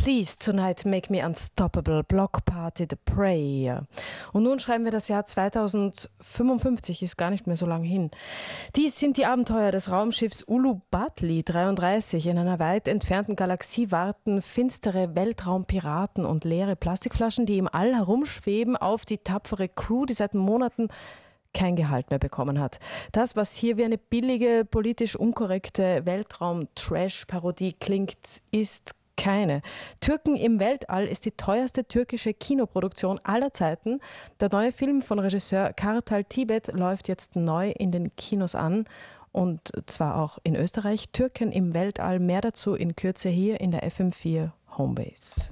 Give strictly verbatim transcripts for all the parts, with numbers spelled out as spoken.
Please Tonight Make Me Unstoppable, Block Party The Prey. Und nun schreiben wir das Jahr zweitausendfünfundfünfzig, ist gar nicht mehr so lange hin. Dies sind die Abenteuer des Raumschiffs Ulubatli dreiunddreißig. In einer weit entfernten Galaxie warten finstere Weltraumpiraten und leere Plastikflaschen, die im All herumschweben, auf die tapfere Crew, die seit Monaten kein Gehalt mehr bekommen hat. Das, was hier wie eine billige, politisch unkorrekte Weltraum-Trash-Parodie klingt, ist keine. Türken im Weltall ist die teuerste türkische Kinoproduktion aller Zeiten. Der neue Film von Regisseur Kartal Tibet läuft jetzt neu in den Kinos an. Und zwar auch in Österreich. Türken im Weltall. Mehr dazu in Kürze hier in der F M vier Homebase.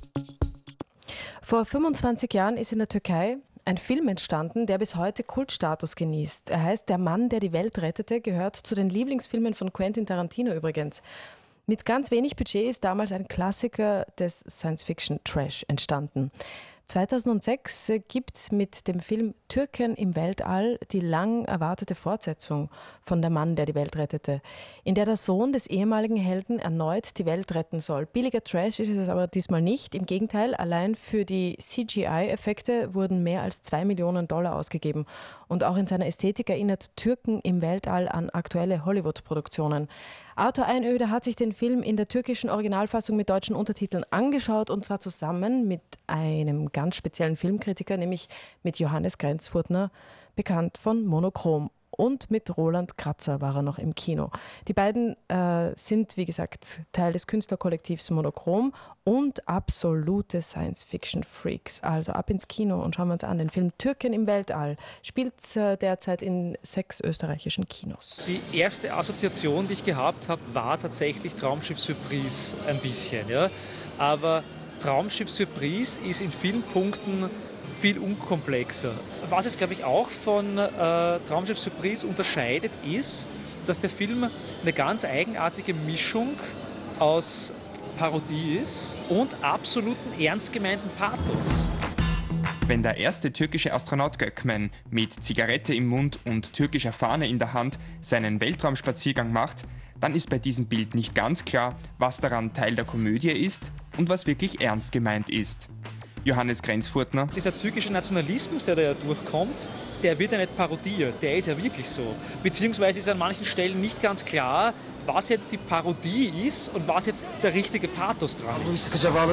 Vor fünfundzwanzig Jahren ist in der Türkei ein Film entstanden, der bis heute Kultstatus genießt. Er heißt Der Mann, der die Welt rettete, gehört zu den Lieblingsfilmen von Quentin Tarantino übrigens. Mit ganz wenig Budget ist damals ein Klassiker des Science-Fiction-Trash entstanden. zweitausendsechs gibt es mit dem Film Türken im Weltall die lang erwartete Fortsetzung von Der Mann, der die Welt rettete, in der der Sohn des ehemaligen Helden erneut die Welt retten soll. Billiger Trash ist es aber diesmal nicht. Im Gegenteil, allein für die C G I-Effekte wurden mehr als zwei Millionen Dollar ausgegeben. Und auch in seiner Ästhetik erinnert Türken im Weltall an aktuelle Hollywood-Produktionen. Arthur Einöde hat sich den Film in der türkischen Originalfassung mit deutschen Untertiteln angeschaut, und zwar zusammen mit einem ganz speziellen Filmkritiker, nämlich mit Johannes Grenzfurthner, bekannt von Monochrom. Und mit Roland Kratzer war er noch im Kino. Die beiden äh, sind, wie gesagt, Teil des Künstlerkollektivs Monochrom und absolute Science-Fiction-Freaks. Also ab ins Kino und schauen wir uns an. Den Film Türken im Weltall spielt äh, derzeit in sechs österreichischen Kinos. Die erste Assoziation, die ich gehabt habe, war tatsächlich Traumschiff Surprise ein bisschen. Ja? Aber Traumschiff Surprise ist in vielen Punkten viel unkomplexer. Was es, glaube ich, auch von äh, Traumschiff Surprise unterscheidet, ist, dass der Film eine ganz eigenartige Mischung aus Parodie ist und absoluten ernst gemeinten Pathos. Wenn der erste türkische Astronaut Gökmen mit Zigarette im Mund und türkischer Fahne in der Hand seinen Weltraumspaziergang macht, dann ist bei diesem Bild nicht ganz klar, was daran Teil der Komödie ist und was wirklich ernst gemeint ist. Johannes Grenzfurthner. Dieser türkische Nationalismus, der da ja durchkommt, der wird ja nicht parodiert, der ist ja wirklich so. Beziehungsweise ist an manchen Stellen nicht ganz klar, was jetzt die Parodie ist und was jetzt der richtige Pathos dran ist.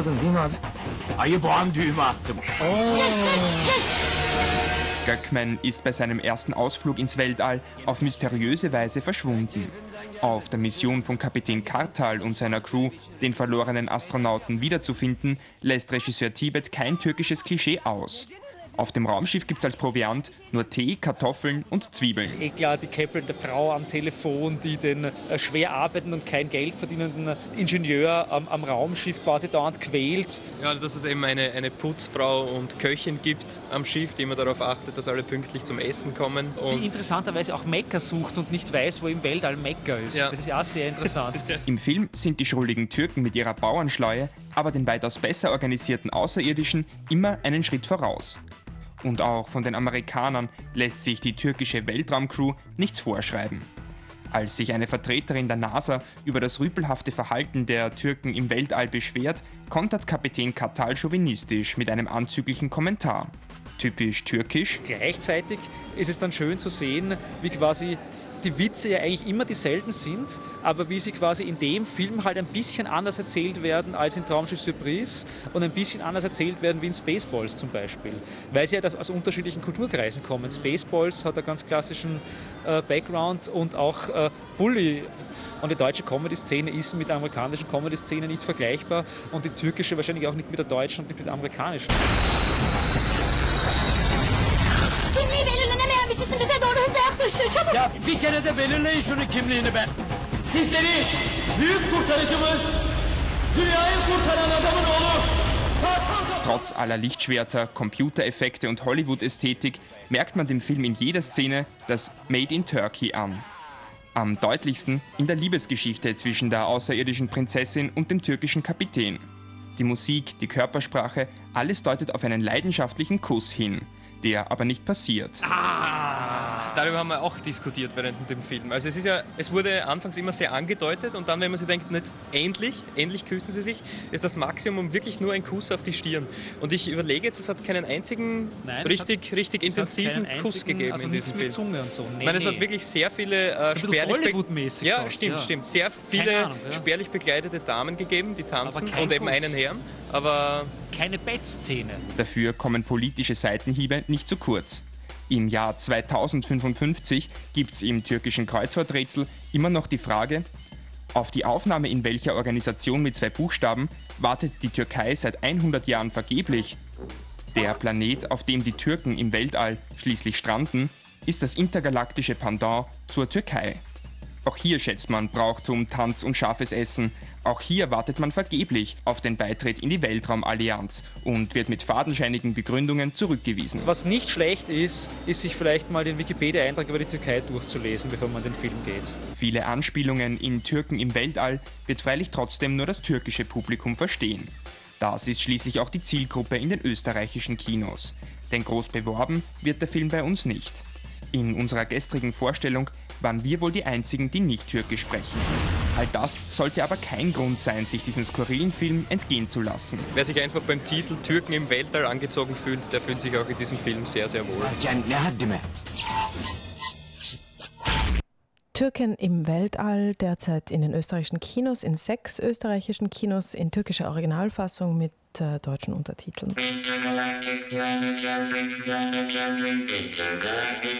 Gökmen ist bei seinem ersten Ausflug ins Weltall auf mysteriöse Weise verschwunden. Auf der Mission von Kapitän Kartal und seiner Crew, den verlorenen Astronauten wiederzufinden, lässt Regisseur Tibet kein türkisches Klischee aus. Auf dem Raumschiff gibt es als Proviant nur Tee, Kartoffeln und Zwiebeln. Es ist eh klar, die käppelnde Frau am Telefon, die den äh, schwer arbeitenden und kein Geld verdienenden Ingenieur am, am Raumschiff quasi dauernd quält. Ja, dass es eben eine, eine Putzfrau und Köchin gibt am Schiff, die immer darauf achtet, dass alle pünktlich zum Essen kommen. Und die interessanterweise auch Mekka sucht und nicht weiß, wo im Weltall Mekka ist. Ja. Das ist auch sehr interessant. Im Film sind die schrulligen Türken mit ihrer Bauernschleue, aber den weitaus besser organisierten Außerirdischen immer einen Schritt voraus. Und auch von den Amerikanern lässt sich die türkische Weltraumcrew nichts vorschreiben. Als sich eine Vertreterin der NASA über das rüpelhafte Verhalten der Türken im Weltall beschwert, kontert Kapitän Kartal chauvinistisch mit einem anzüglichen Kommentar. Typisch türkisch. Gleichzeitig ist es dann schön zu sehen, wie quasi die Witze ja eigentlich immer dieselben sind, aber wie sie quasi in dem Film halt ein bisschen anders erzählt werden als in Traumschiff Surprise und ein bisschen anders erzählt werden wie in Spaceballs zum Beispiel, weil sie ja aus unterschiedlichen Kulturkreisen kommen. Spaceballs hat einen ganz klassischen äh, Background und auch äh, Bully. Und die deutsche Comedy-Szene ist mit der amerikanischen Comedy-Szene nicht vergleichbar und die türkische wahrscheinlich auch nicht mit der deutschen und nicht mit der amerikanischen. Kimliği belirlenemeyen bir cisim bize doğru hızla yaklaşıyor. Çabuk! Ya bir kere de belirleyin şunu kimliğini be. Sizleri büyük kurtarıcımız, dünyayı kurtaran adamın oğlu. Trotz aller Lichtschwerter, Computereffekte und Hollywood-Ästhetik merkt man dem Film in jeder Szene das Made in Turkey an. Am deutlichsten in der Liebesgeschichte zwischen der außerirdischen Prinzessin und dem türkischen Kapitän. Die Musik, die Körpersprache, alles deutet auf einen leidenschaftlichen Kuss hin, der aber nicht passiert. Ah, darüber haben wir auch diskutiert während dem Film. Also es ist ja, es wurde anfangs immer sehr angedeutet und dann, wenn man sich denkt, jetzt endlich, endlich küssen sie sich, ist das Maximum wirklich nur ein Kuss auf die Stirn. Und ich überlege jetzt, es hat keinen einzigen Nein, richtig, hat, richtig intensiven Kuss einzigen, gegeben also in diesem mit Film. Zunge und so. Nee, ich meine, es nee. hat wirklich sehr viele äh, spärlich, Hollywood-mäßig ja, fast, stimmt, ja. stimmt, sehr viele Ahnung, ja. spärlich bekleidete Damen gegeben, die tanzen kein und eben Kuss. einen Herrn. Aber Keine Bettszene. Dafür kommen politische Seitenhiebe nicht zu kurz. Im Jahr zweitausendfünfundfünfzig gibt es im türkischen Kreuzworträtsel immer noch die Frage: Auf die Aufnahme in welcher Organisation mit zwei Buchstaben wartet die Türkei seit hundert Jahren vergeblich. Der Planet, auf dem die Türken im Weltall schließlich stranden, ist das intergalaktische Pendant zur Türkei. Auch hier schätzt man Brauchtum, Tanz und scharfes Essen. Auch hier wartet man vergeblich auf den Beitritt in die Weltraumallianz und wird mit fadenscheinigen Begründungen zurückgewiesen. Was nicht schlecht ist, ist sich vielleicht mal den Wikipedia-Eintrag über die Türkei durchzulesen, bevor man in den Film geht. Viele Anspielungen in Türken im Weltall wird freilich trotzdem nur das türkische Publikum verstehen. Das ist schließlich auch die Zielgruppe in den österreichischen Kinos. Denn groß beworben wird der Film bei uns nicht. In unserer gestrigen Vorstellung waren wir wohl die Einzigen, die nicht türkisch sprechen. All das sollte aber kein Grund sein, sich diesen skurrilen Film entgehen zu lassen. wer sich einfach beim Titel Türken im Weltall angezogen fühlt, der fühlt sich auch in diesem Film sehr, sehr wohl. Türken im Weltall, derzeit in den österreichischen Kinos, in sechs österreichischen Kinos, in türkischer Originalfassung mit äh, deutschen Untertiteln.